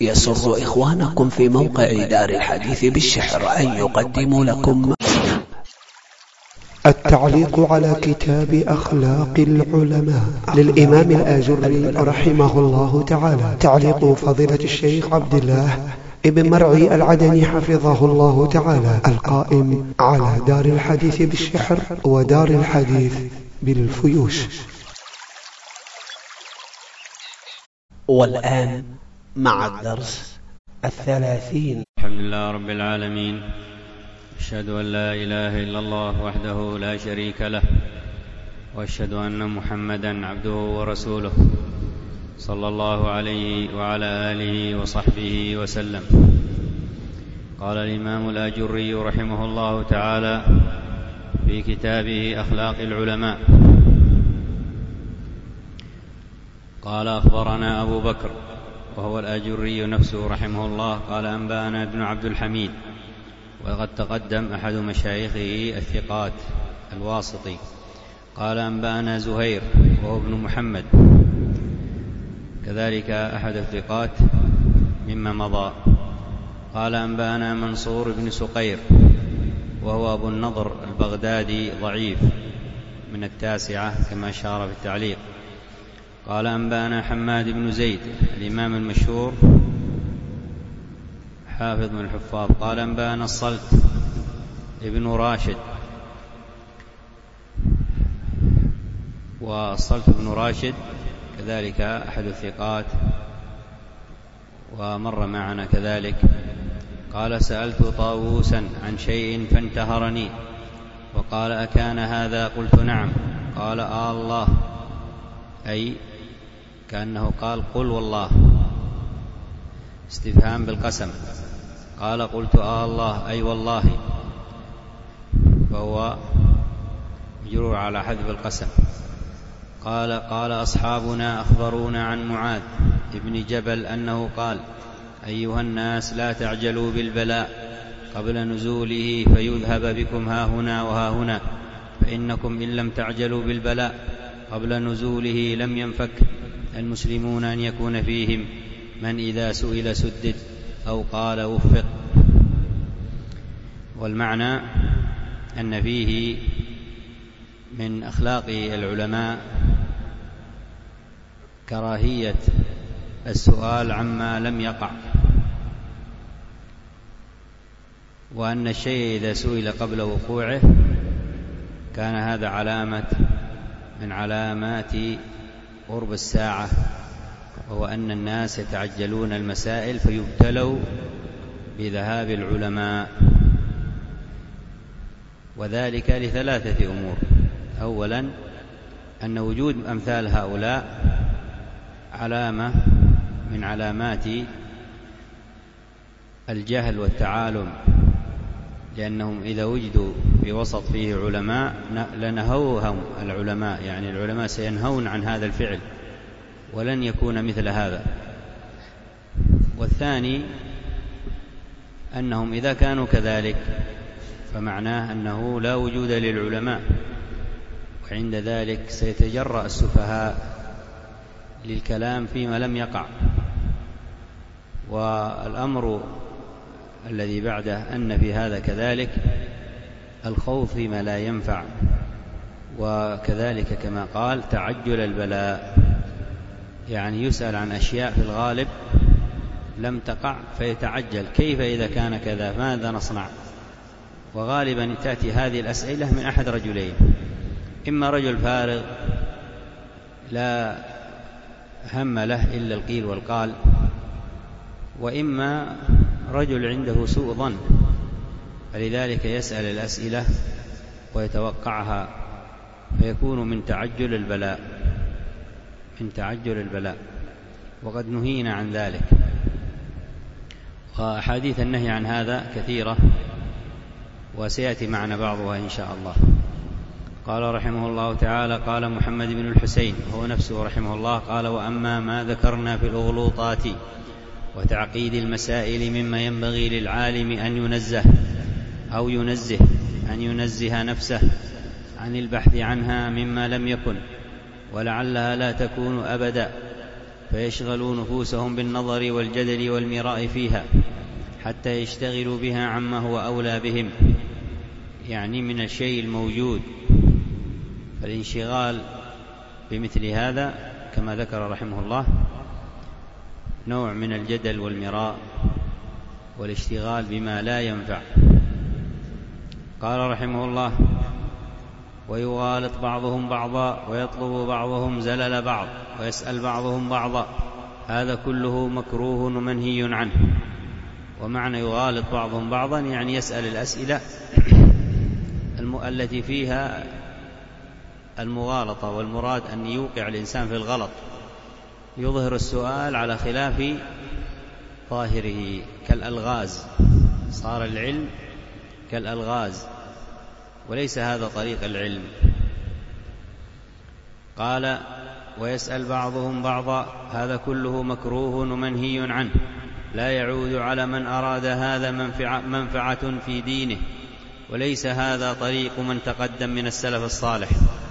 يسر إخوانكم في موقع دار الحديث بالشحر أن يقدموا لكم التعليق على كتاب أخلاق العلماء للإمام الآجري رحمه الله تعالى. تعليق فضيلة الشيخ عبد الله ابن مرعي العدني حفظه الله تعالى، القائم على دار الحديث بالشحر ودار الحديث بالفيوش. والآن مع الدرس 30. الحمد لله رب العالمين، أشهد أن لا إله إلا الله وحده لا شريك له، وأشهد أن محمدا عبده ورسوله صلى الله عليه وعلى آله وصحبه وسلم. قال الإمام الآجري رحمه الله تعالى في كتابه أخلاق العلماء، قال: أخبرنا أبو بكر وهو الآجري نفسه رحمه الله قال: أنبأنا ابن عبد الحميد، وقد تقدم أحد مشايخه الثقات الواسطي. قال: أنبأنا زهير وهو ابن محمد، كذلك أحد الثقات مما مضى. قال: أنبأنا منصور بن سقير وهو أبو النضر البغدادي ضعيف من 9 كما أشار في التعليق. قال: أنبأنا حماد بن زيد الإمام المشهور حافظ من الحفاظ. قال: أنبأنا الصلت ابن راشد، والصلت بن راشد كذلك أحد الثقات ومر معنا كذلك. قال: سألت طاووسا عن شيء فانتهرني وقال: أكان هذا؟ قلت: نعم. قال: الله، أي كأنه قال: قل والله، استفهام بالقسم. قال: قلت: الله، أي والله، فهو مجرور على حذف القسم. قال: أصحابنا أخبرونا عن معاذ ابن جبل أنه قال: أيها الناس، لا تعجلوا بالبلاء قبل نزوله فيذهب بكم هاهنا وهاهنا، فإنكم إن لم تعجلوا بالبلاء قبل نزوله لم ينفك المسلمون أن يكون فيهم من إذا سئل سدد أو قال وفق. والمعنى أن فيه من أخلاق العلماء كراهية السؤال عما لم يقع، وأن الشيء إذا سئل قبل وقوعه كان هذا علامة من علامات قرب الساعة، وهو أن الناس يتعجلون المسائل فيبتلوا بذهاب العلماء، وذلك ل3 أمور. أولا، أن وجود أمثال هؤلاء علامة من علامات الجهل والتعالم، لأنهم إذا وجدوا في وسط فيه علماء لنهوهم العلماء، يعني العلماء سينهون عن هذا الفعل ولن يكون مثل هذا. والثاني، أنهم إذا كانوا كذلك فمعناه أنه لا وجود للعلماء، وعند ذلك سيتجرأ السفهاء للكلام فيما لم يقع. والأمر الذي بعده أن في هذا كذلك الخوف فيما لا ينفع، وكذلك كما قال تعجل البلاء، يعني يسأل عن أشياء في الغالب لم تقع فيتعجل: كيف إذا كان كذا؟ ماذا نصنع؟ وغالبا تأتي هذه الأسئلة من أحد رجلين: إما رجل فارغ لا هم له إلا القيل والقال، وإما رجل عنده سوء ظن، فلذلك يسأل الأسئلة ويتوقعها، فيكون من تعجل البلاء، وقد نهينا عن ذلك. وأحاديث النهي عن هذا كثيرة وسيأتي معنا بعضها إن شاء الله. قال رحمه الله تعالى: قال محمد بن الحسين هو نفسه رحمه الله قال: وأما ما ذكرنا في الأغلوطات وتعقيد المسائل مما ينبغي للعالم أن ينزه نفسه عن البحث عنها مما لم يكن ولعلها لا تكون أبدا، فيشغلوا نفوسهم بالنظر والجدل والمراء فيها حتى يشتغلوا بها عما هو أولى بهم، يعني من الشيء الموجود. فالانشغال بمثل هذا كما ذكر رحمه الله نوع من الجدل والمراء والاشتغال بما لا ينفع. قال رحمه الله: ويغالط بعضهم بعضا ويطلب بعضهم زلل بعض ويسأل بعضهم بعضا، هذا كله مكروه ومنهي عنه. ومعنى يغالط بعضهم بعضا يعني يسأل الأسئلة التي فيها المغالطة، والمراد أن يوقع الإنسان في الغلط، يظهر السؤال على خلاف ظاهره كالألغاز، صار العلم كالألغاز وليس هذا طريق العلم. قال: ويسأل بعضهم بعضا، هذا كله مكروه ومنهي عنه، لا يعود على من أراد هذا منفعة في دينه، وليس هذا طريق من تقدم من السلف الصالح،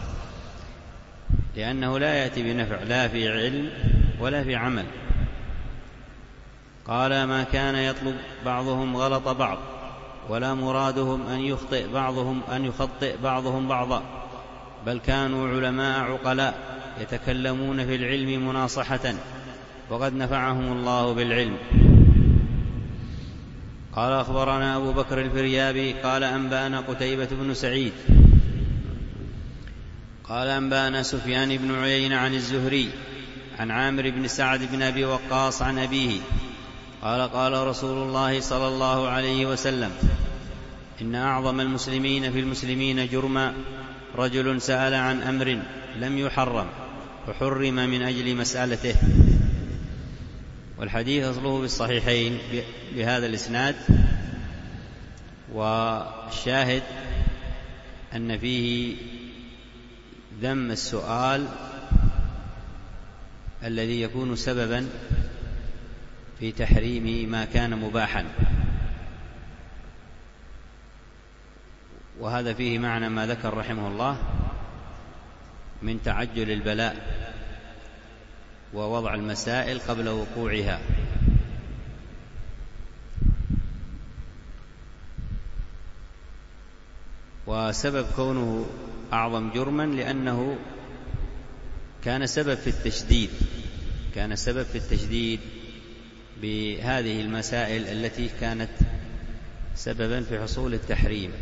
لأنه لا يأتي بنفع لا في علم ولا في عمل. قال: ما كان يطلب بعضهم غلط بعض، ولا مرادهم أن يخطئ بعضهم بعضا، بل كانوا علماء عقلاء يتكلمون في العلم مناصحة، وقد نفعهم الله بالعلم. قال: أخبرنا أبو بكر الفريابي قال: أنبأنا قتيبة بن سعيد قال: أنبأنا سفيان بن عيينة عن الزهري عن عامر بن سعد بن أبي وقاص عن أبيه قال: قال رسول الله صلى الله عليه وسلم: إن أعظم المسلمين في المسلمين جرما رجل سأل عن أمر لم يحرم فحرم من أجل مسألته. والحديث أصله بالصحيحين بهذا الإسناد، والشاهد أن فيه ذم السؤال الذي يكون سببا في تحريم ما كان مباحا، وهذا فيه معنى ما ذكر رحمه الله من تعجل البلاء ووضع المسائل قبل وقوعها. وسبب كونه أعظم جرما لأنه كان سبب في التشديد بهذه المسائل التي كانت سببا في حصول التحريم.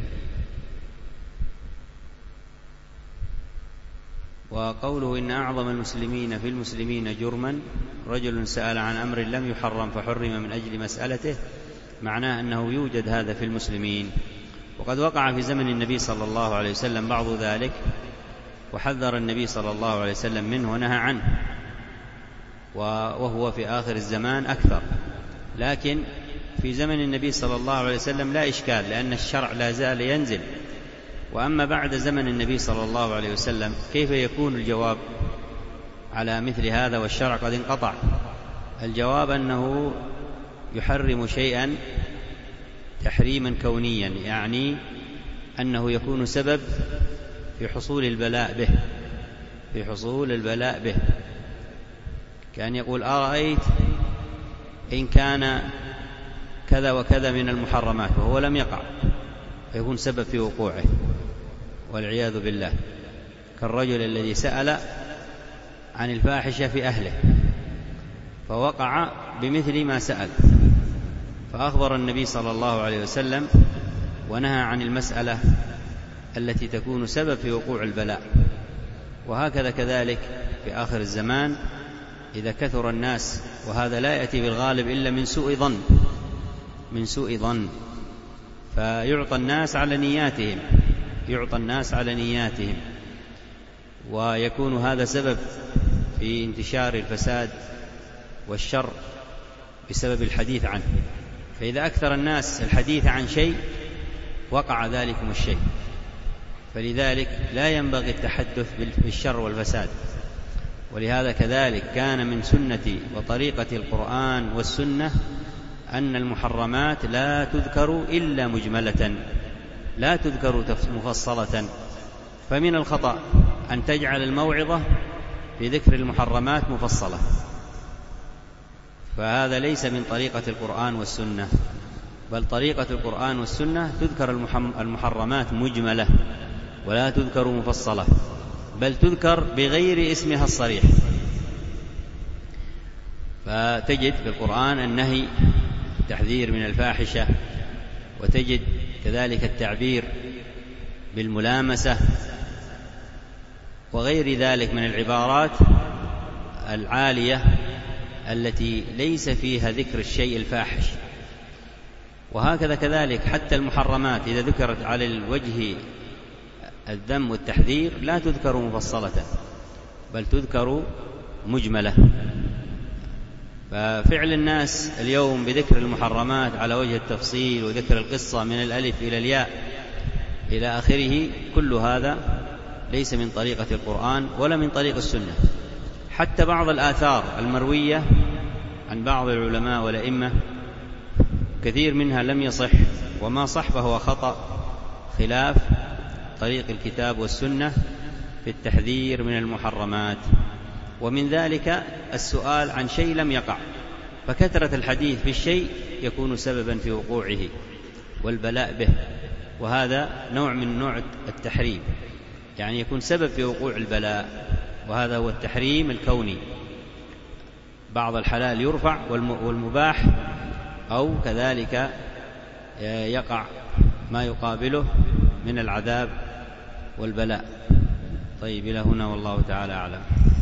وقوله إن أعظم المسلمين في المسلمين جرما رجل سأل عن أمر لم يحرم فحرم من أجل مسألته، معناه أنه يوجد هذا في المسلمين، وقد وقع في زمن النبي صلى الله عليه وسلم بعض ذلك، وحذر النبي صلى الله عليه وسلم منه ونهى عنه، وهو في آخر الزمان أكثر. لكن في زمن النبي صلى الله عليه وسلم لا إشكال، لأن الشرع لا زال ينزل. وأما بعد زمن النبي صلى الله عليه وسلم كيف يكون الجواب على مثل هذا والشرع قد انقطع؟ الجواب أنه يحرم شيئا تحريما كونيا، يعني أنه يكون سبب في حصول البلاء به، كان يقول أرأيت إن كان كذا وكذا من المحرمات وهو لم يقع، فيكون سبب في وقوعه والعياذ بالله، كالرجل الذي سأل عن الفاحشة في أهله فوقع بمثل ما سأل، فأخبر النبي صلى الله عليه وسلم ونهى عن المسألة التي تكون سبب في وقوع البلاء. وهكذا كذلك في آخر الزمان إذا كثر الناس، وهذا لا يأتي بالغالب إلا من سوء ظن، فيعطى الناس على نياتهم، ويكون هذا سبب في انتشار الفساد والشر بسبب الحديث عنه. فإذا أكثر الناس الحديث عن شيء وقع ذلكم الشيء، فلذلك لا ينبغي التحدث بالشر والفساد. ولهذا كذلك كان من سنة وطريقة القرآن والسنة أن المحرمات لا تذكر إلا مجملة، لا تذكر مفصلة. فمن الخطأ أن تجعل الموعظة في ذكر المحرمات مفصلة، فهذا ليس من طريقة القرآن والسنة، بل طريقة القرآن والسنة تذكر المحرمات مجملة ولا تذكر مفصلة، بل تذكر بغير اسمها الصريح. فتجد في القرآن النهي، التحذير من الفاحشة، وتجد كذلك التعبير بالملامسة وغير ذلك من العبارات العالية التي ليس فيها ذكر الشيء الفاحش. وهكذا كذلك حتى المحرمات إذا ذكرت على الوجه الذم والتحذير لا تذكر مفصلة، بل تذكر مجملة. ففعل الناس اليوم بذكر المحرمات على وجه التفصيل وذكر القصة من الألف إلى الياء إلى آخره، كل هذا ليس من طريقة القرآن ولا من طريق السنة. حتى بعض الآثار المروية عن بعض العلماء والأئمة كثير منها لم يصح، وما صح فهو خطأ خلاف طريق الكتاب والسنة في التحذير من المحرمات. ومن ذلك السؤال عن شيء لم يقع، فكثرة الحديث في الشيء يكون سببا في وقوعه والبلاء به، وهذا نوع من نوع التحريم، يعني يكون سبب في وقوع البلاء، وهذا هو التحريم الكوني. بعض الحلال يرفع والمباح أو كذلك يقع ما يقابله من العذاب والبلاء. طيب إلى هنا والله تعالى أعلم.